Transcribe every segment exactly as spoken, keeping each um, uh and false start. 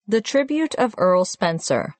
The Tribute of Earl Spencer.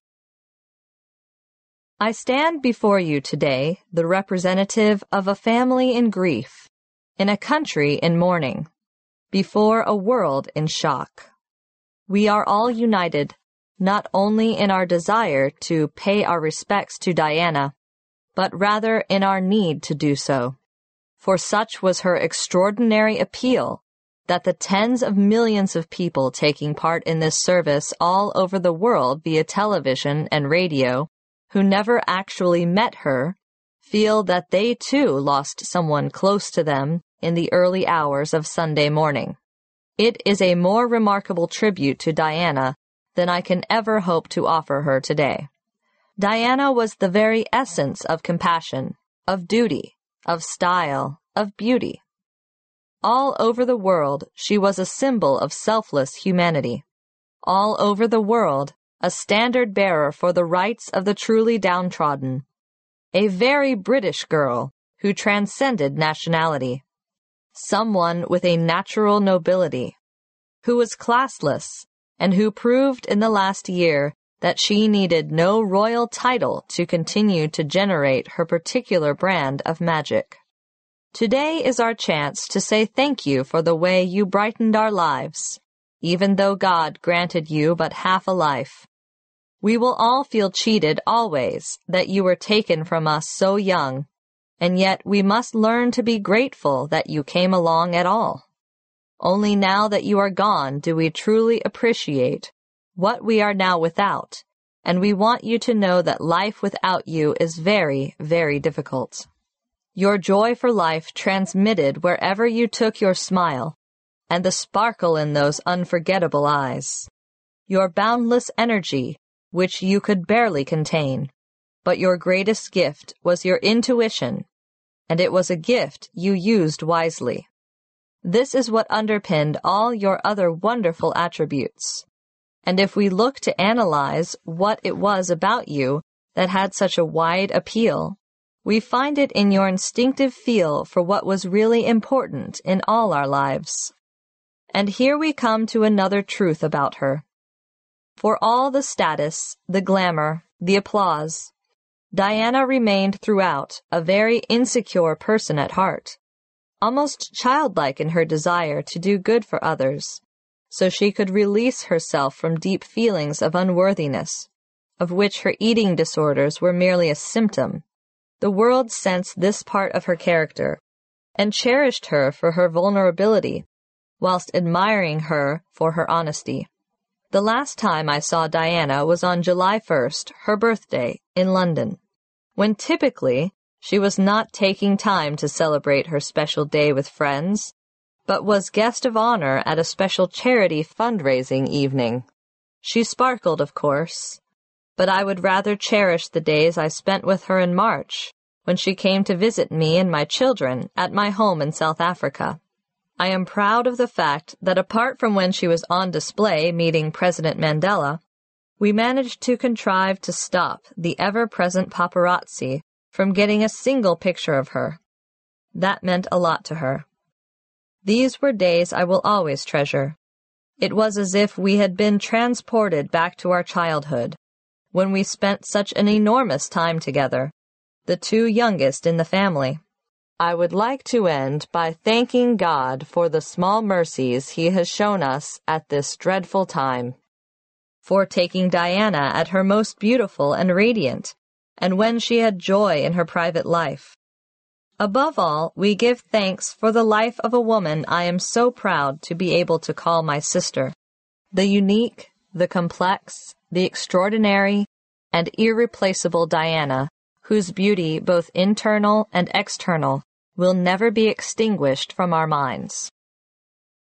I stand before you today, the representative of a family in grief, in a country in mourning, before a world in shock. We are all united, not only in our desire to pay our respects to Diana, but rather in our need to do so. For such was her extraordinary appeal that the tens of millions of people taking part in this service all over the world via television and radio, who never actually met her, feel that they too lost someone close to them in the early hours of Sunday morning. It is a more remarkable tribute to Diana than I can ever hope to offer her today. Diana was the very essence of compassion, of duty, of style, of beauty. All over the world, she was a symbol of selfless humanity. All over the world, a standard-bearer for the rights of the truly downtrodden. A very British girl who transcended nationality. Someone with a natural nobility, who was classless, and who proved in the last year that she needed no royal title to continue to generate her particular brand of magic. Today is our chance to say thank you for the way you brightened our lives, even though God granted you but half a life. We will all feel cheated always that you were taken from us so young, and yet we must learn to be grateful that you came along at all. Only now that you are gone do we truly appreciate what we are now without, and we want you to know that life without you is very, very difficult. Your joy for life transmitted wherever you took your smile, and the sparkle in those unforgettable eyes. Your boundless energy, which you could barely contain, but your greatest gift was your intuition, and it was a gift you used wisely. This is what underpinned all your other wonderful attributes. And if we look to analyze what it was about you that had such a wide appeal, we find it in your instinctive feel for what was really important in all our lives. And here we come to another truth about her. For all the status, the glamour, the applause, Diana remained throughout a very insecure person at heart, almost childlike in her desire to do good for others, so she could release herself from deep feelings of unworthiness, of which her eating disorders were merely a symptom. The world sensed this part of her character, and cherished her for her vulnerability, whilst admiring her for her honesty. The last time I saw Diana was on July first, her birthday, in London, when typically she was not taking time to celebrate her special day with friends, but was guest of honor at a special charity fundraising evening. She sparkled, of course, but I would rather cherish the days I spent with her in March, when she came to visit me and my children at my home in South Africa. I am proud of the fact that apart from when she was on display meeting President Mandela, we managed to contrive to stop the ever-present paparazzi from getting a single picture of her. That meant a lot to her. These were days I will always treasure. It was as if we had been transported back to our childhood, when we spent such an enormous time together, the two youngest in the family. I would like to end by thanking God for the small mercies He has shown us at this dreadful time, for taking Diana at her most beautiful and radiant, and when she had joy in her private life. Above all, we give thanks for the life of a woman I am so proud to be able to call my sister, the unique, the complex, the extraordinary, and irreplaceable Diana, whose beauty, both internal and external, will never be extinguished from our minds.